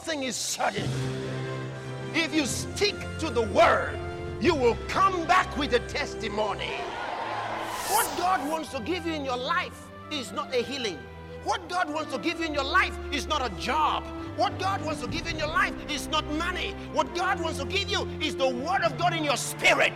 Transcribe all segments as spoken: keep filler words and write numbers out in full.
thing is certain. If you stick to the word, you will come back with a testimony. What God wants to give you in your life is not a healing. What God wants to give you in your life is not a job. What God wants to give you in your life is not money. What God wants to give you is the word of God in your spirit.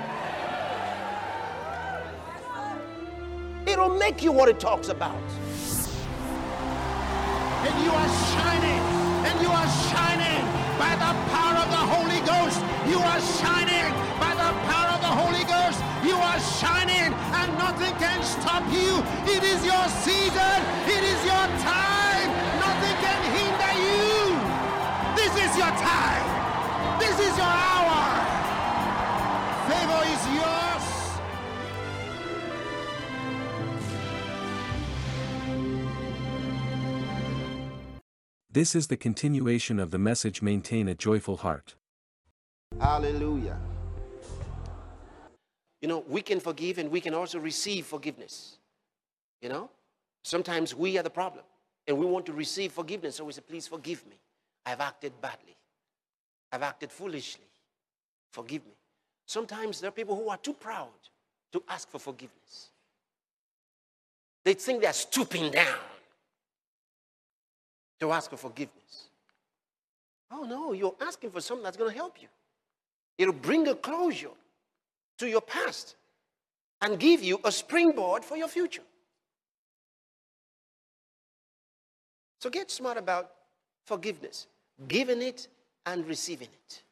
It'll make you what it talks about. And you are shining, and you are shining by the power of the Holy Ghost. You are shining by the power of the Holy Ghost. You are shining, and nothing can stop you. It is your season. It is your time. Nothing can hinder you. This is your time. This is your hour. Favor is yours. This is the continuation of the message Maintain a Joyful Heart. Hallelujah. You know, we can forgive and we can also receive forgiveness. You know, sometimes we are the problem and we want to receive forgiveness. So we say, please forgive me. I've acted badly. I've acted foolishly. Forgive me. Sometimes there are people who are too proud to ask for forgiveness. They think they're stooping down to ask for forgiveness. Oh no, you're asking for something that's going to help you. It'll bring a closure to your past and give you a springboard for your future. So get smart about forgiveness, giving it and receiving it.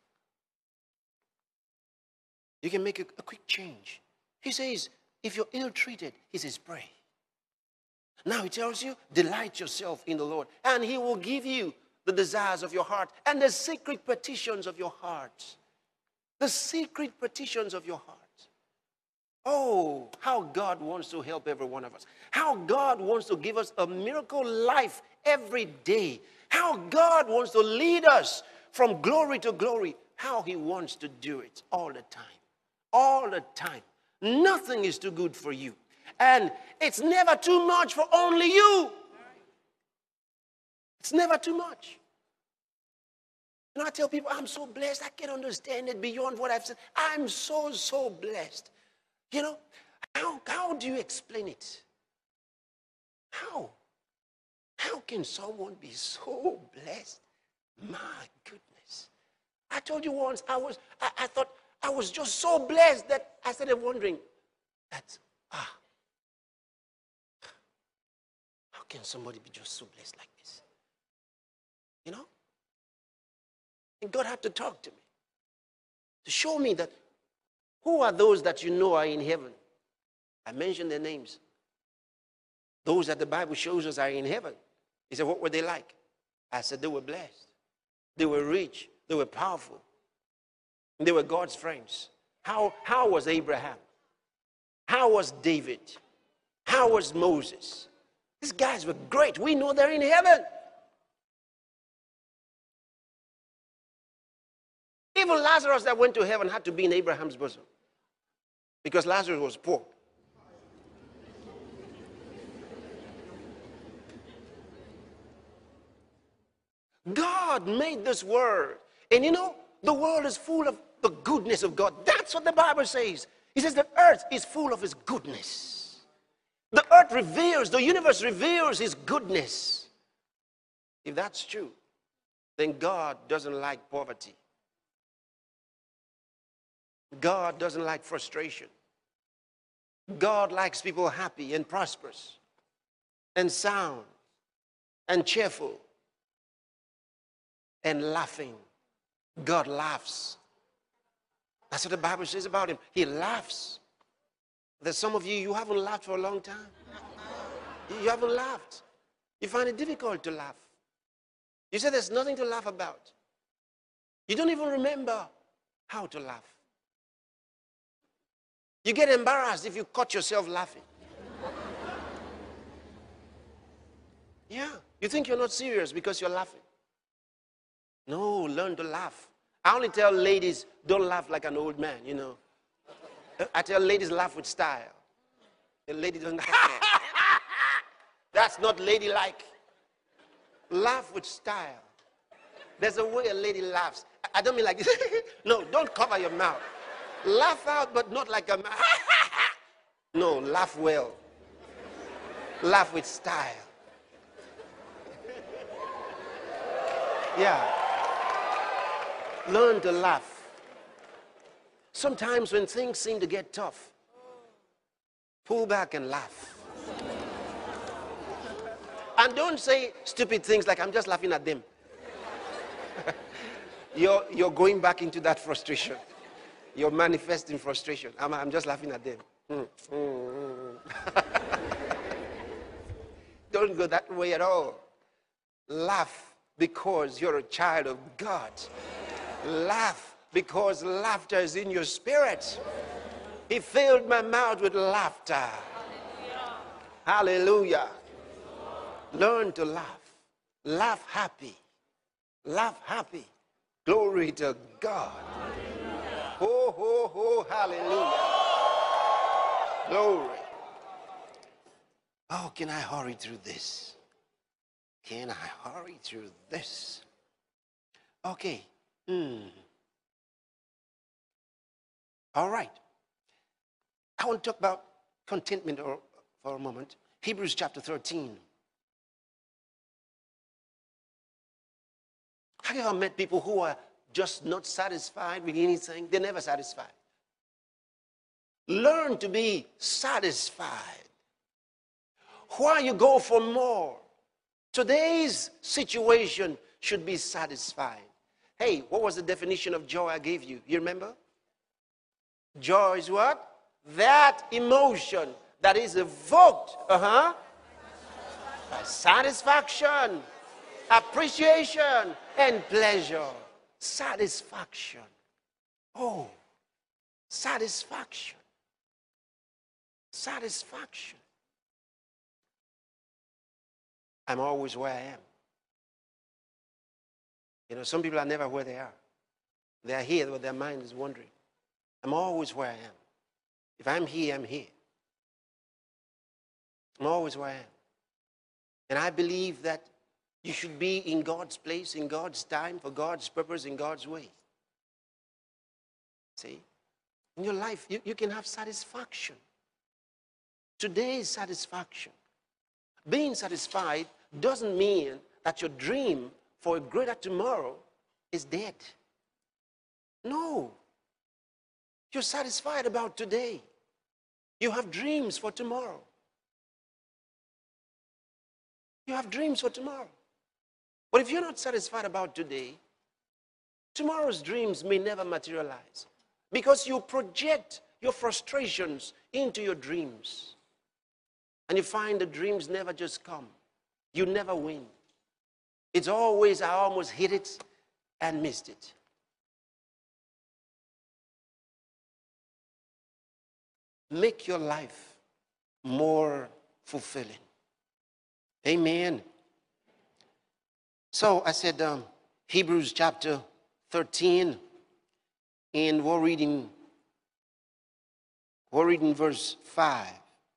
You can make a, a quick change. He says, if you're ill-treated, he says, pray. Now he tells you, delight yourself in the Lord, and he will give you the desires of your heart and the secret petitions of your heart. The secret petitions of your heart. Oh, how God wants to help every one of us. How God wants to give us a miracle life every day. How God wants to lead us from glory to glory. How he wants to do it all the time. All the time. Nothing is too good for you. And it's never too much for only you. It's never too much. You know, I tell people, I'm so blessed. I can't understand it beyond what I've said. I'm so, so blessed. You know, how, how do you explain it? How? How can someone be so blessed? My goodness. I told you once, I was, I, I thought I was just so blessed that I started wondering that, ah, how can somebody be just so blessed like this? You know? And God had to talk to me to show me that who are those that you know are in heaven. I mentioned their names. Those that the Bible shows us are in heaven. He said, what were they like? I said, they were blessed. They were rich. They were powerful. They were God's friends. How, how was Abraham? How was David? How was Moses? These guys were great. We know they're in heaven. Even Lazarus that went to heaven had to be in Abraham's bosom because Lazarus was poor. God made this world. And you know, the world is full of the goodness of God. That's what the Bible says. He says the earth is full of his goodness. The earth reveals, the universe reveals his goodness. If that's true, then God doesn't like poverty. God doesn't like frustration. God likes people happy and prosperous and sound and cheerful and laughing. God laughs. That's what the Bible says about him. He laughs. There's some of you, you haven't laughed for a long time. You haven't laughed. You find it difficult to laugh. You say there's nothing to laugh about. You don't even remember how to laugh. You get embarrassed if you caught yourself laughing. Yeah, you think you're not serious because you're laughing. No, learn to laugh. I only tell ladies, don't laugh like an old man, you know. I tell ladies, laugh with style. The lady doesn't, that's not ladylike. Laugh with style. There's a way a lady laughs. I don't mean like this. No, don't cover your mouth. Laugh out, but not like a man. No, laugh well. Laugh with style. Yeah. Learn to laugh. Sometimes when things seem to get tough, pull back and laugh. And don't say stupid things like, I'm just laughing at them. you're, you're going back into that frustration. You're manifesting frustration. I'm, I'm just laughing at them. Mm, mm, mm. Don't go that way at all. Laugh because you're a child of God. Laugh because laughter is in your spirit. He filled my mouth with laughter. Hallelujah. Learn to laugh. Laugh happy. Laugh happy. Glory to God. Ho, ho, ho, hallelujah. Glory. Oh, can I hurry through this? Can I hurry through this? Okay. Hmm. All right. I want to talk about contentment or, for a moment. Hebrews chapter thirteen. Have you ever met people who are just not satisfied with anything? They're never satisfied. Learn to be satisfied. Why you go for more? Today's situation should be satisfied. Hey, what was the definition of joy I gave you? You remember? Joy is what? That emotion that is evoked uh-huh, by satisfaction, appreciation, and pleasure. Satisfaction. Oh, satisfaction. Satisfaction. I'm always where I am. You know, some people are never where they are. They are here, but their mind is wandering. I'm always where I am. If I'm here, I'm here. I'm always where I am. And I believe that you should be in God's place, in God's time, for God's purpose, in God's way. See? In your life, you, you can have satisfaction. Today's satisfaction. Being satisfied doesn't mean that your dream for a greater tomorrow is dead. No. You're satisfied about today. You have dreams for tomorrow. You have dreams for tomorrow. But if you're not satisfied about today, tomorrow's dreams may never materialize because you project your frustrations into your dreams. And you find the dreams never just come. You never win. It's always, I almost hit it and missed it. Make your life more fulfilling. Amen. So I said um, Hebrews chapter thirteen, and we're reading, we're reading verse five.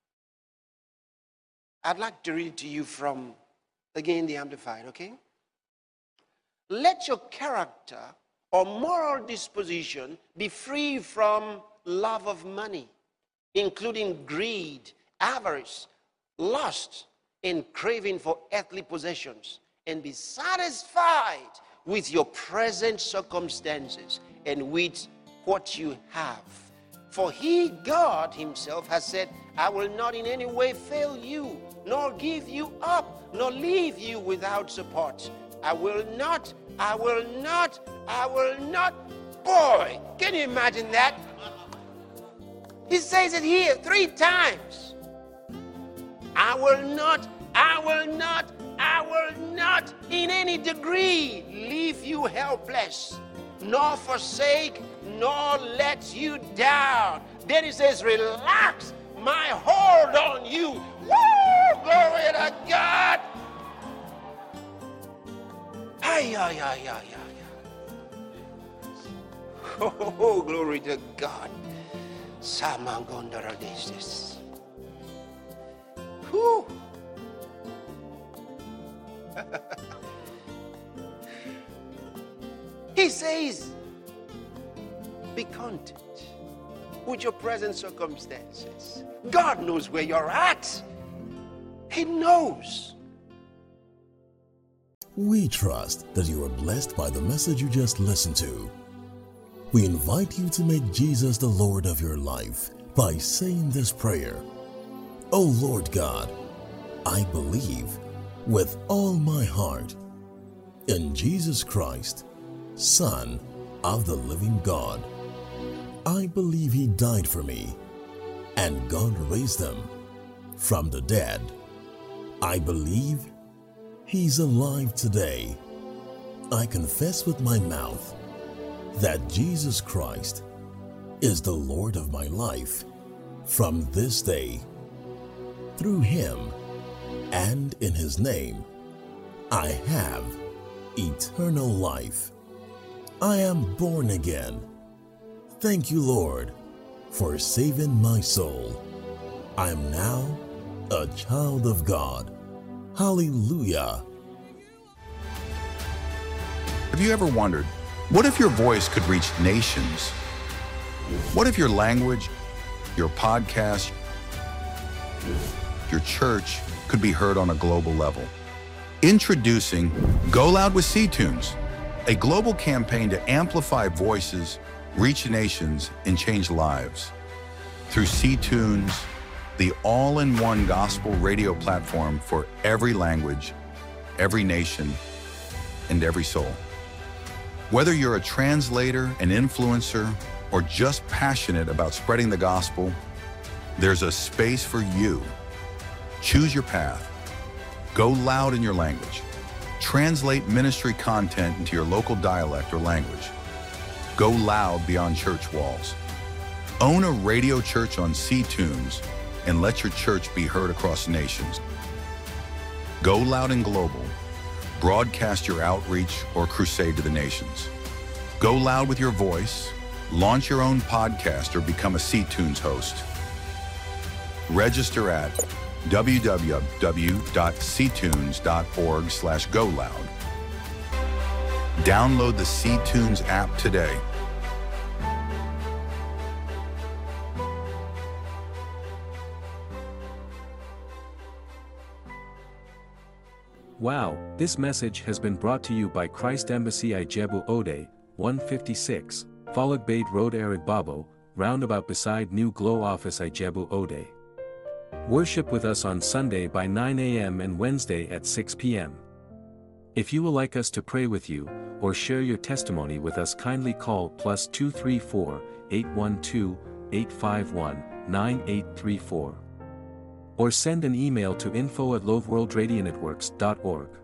I'd like to read to you from, again, the Amplified, okay? Let your character or moral disposition be free from love of money, including greed, avarice, lust, and craving for earthly possessions, and be satisfied with your present circumstances and with what you have. For he, God himself, has said, I will not in any way fail you, nor give you up, nor leave you without support. I will not, I will not, I will not. Boy, can you imagine that? He says it here three times. I will not, I will not, I will not in any degree leave you helpless, nor forsake, nor let you down. Then he says, relax my hold on you. Woo! Glory to God. Ay, ay, ay, ay, ay. Oh, glory to God. Samangondarades. Whew. He says, be content with your present circumstances. God knows where you're at. He knows. We trust that you are blessed by the message you just listened to. We invite you to make Jesus the Lord of your life by saying this prayer. O Lord God, I believe with all my heart in Jesus Christ, Son of the living God. I believe He died for me, and God raised Him from the dead. I believe He's alive today. I confess with my mouth that Jesus Christ is the Lord of my life from this day. Through Him and in His name, I have eternal life. I am born again. Thank you, Lord, for saving my soul. I am now a child of God. Hallelujah. Have you ever wondered, what if your voice could reach nations? What if your language, your podcast, your church could be heard on a global level? Introducing Go Loud with C-Tunes, a global campaign to amplify voices, reach nations, and change lives. Through C-Tunes, the all-in-one gospel radio platform for every language, every nation, and every soul. Whether you're a translator, an influencer, or just passionate about spreading the gospel, there's a space for you. Choose your path. Go loud in your language. Translate ministry content into your local dialect or language. Go loud beyond church walls. Own a radio church on C-Tunes and let your church be heard across nations. Go loud and global. Broadcast your outreach or crusade to the nations. Go loud with your voice. Launch your own podcast or become a C-Tunes host. Register at w w w dot c tunes dot org slash go loud. Download the C-Tunes app today. Wow, this message has been brought to you by Christ Embassy Ijebu Ode, one fifty-six, Falagbade Road Arigbabo, roundabout beside New Glow Office Ijebu Ode. Worship with us on Sunday by nine a m and Wednesday at six p m If you would like us to pray with you, or share your testimony with us, kindly call plus two three four, eight one two, eight five one, nine eight three four. Or send an email to info at loveworldradionetworks dot org.